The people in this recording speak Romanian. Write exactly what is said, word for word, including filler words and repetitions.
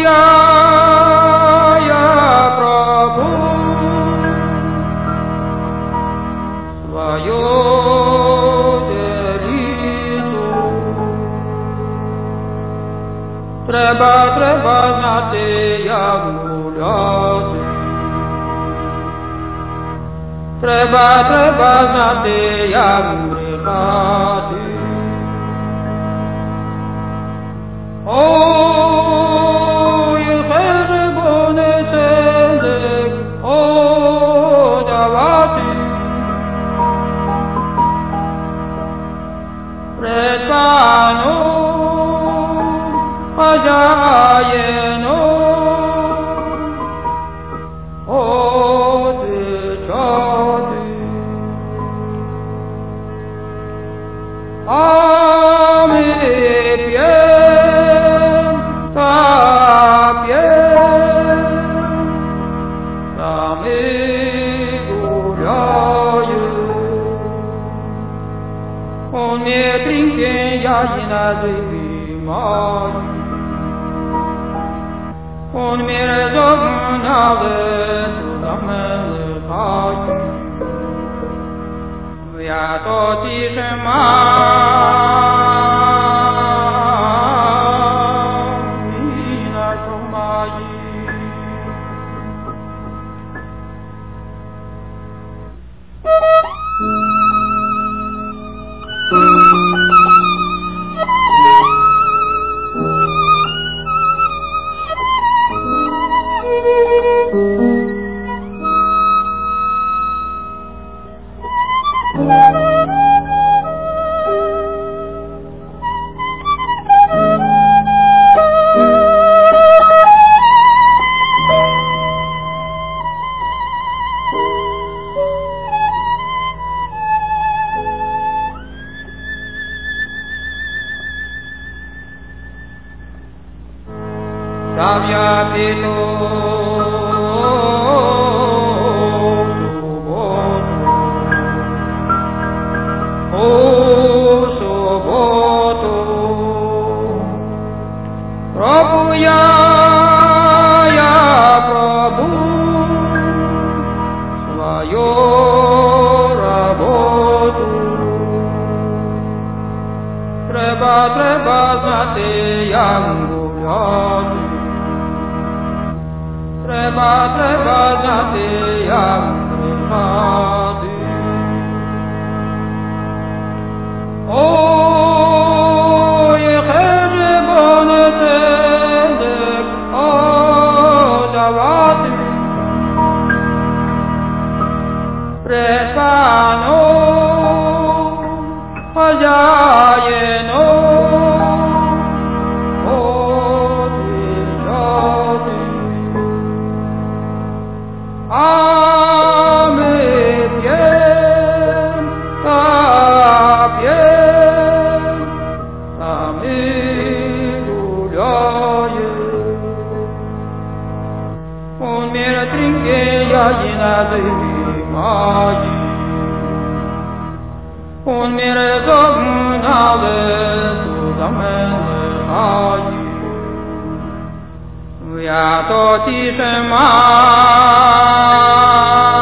Prabhuya Prabhu Svayo Deritu Treba treba znate jak guljati Treba treba znate jak brihati Oh, يخربون صدق Oh, دعواتي رضوانو خجاينو Oh, تجاتي Amen. Un mirezog nave sudamel khaji Vya toti shema Mina shumayi Savya Pito Suboto Oh Suboto Prabhuya Ya Prabhu Svayo Rabotu Treba treba znate yang guljati Treba treba znate jak brihati Oh, يخربون صدق Oh, دعواتي رضوانو خجاينو Un mera trincheia de mai Un mera zognale sudamele ai Via toti shema